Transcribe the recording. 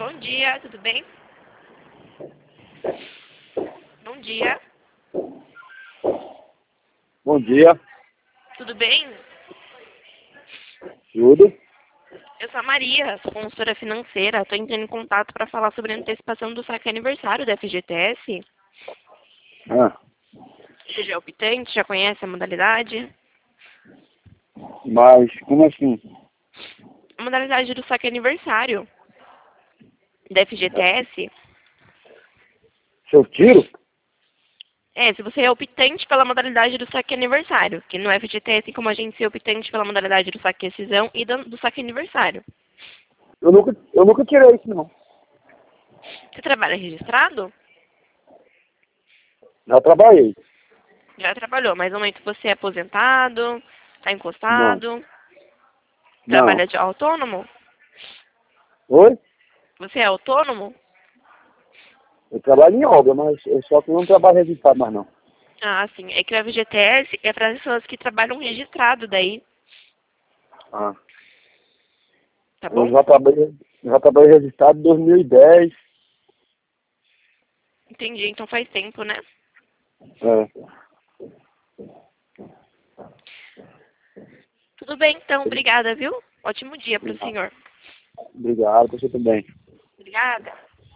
Bom dia, tudo bem? Bom dia, Bom dia, tudo bem? tudo? Eu sou a Maria, sou consultora financeira. Estou entrando em contato para falar sobre a antecipação do saque aniversário da FGTS. Ah, Você já é optante, já conhece a modalidade? mas como assim? A modalidade do saque aniversário da FGTS Seu tiro? se você é optante pela modalidade do saque aniversário, que no FGTS, como a gente é optante pela modalidade do saque rescisão e do saque aniversário. Eu nunca tirei isso, não. Você trabalha registrado? Já trabalhei. Já trabalhou, mas no momento você é aposentado, está Não, encostado, não. trabalha de autônomo? Oi? Você é autônomo? Eu trabalho em obra, mas eu só que não trabalho registrado mais, não. Ah, sim. É que o FGTS é para as pessoas que trabalham registrado daí, Ah, tá eu bom? já trabalhei registrado em 2010. Entendi, então faz tempo, né? É. Tudo bem, então. Obrigada, viu? Ótimo dia para o senhor. Obrigado, você também. Obrigada.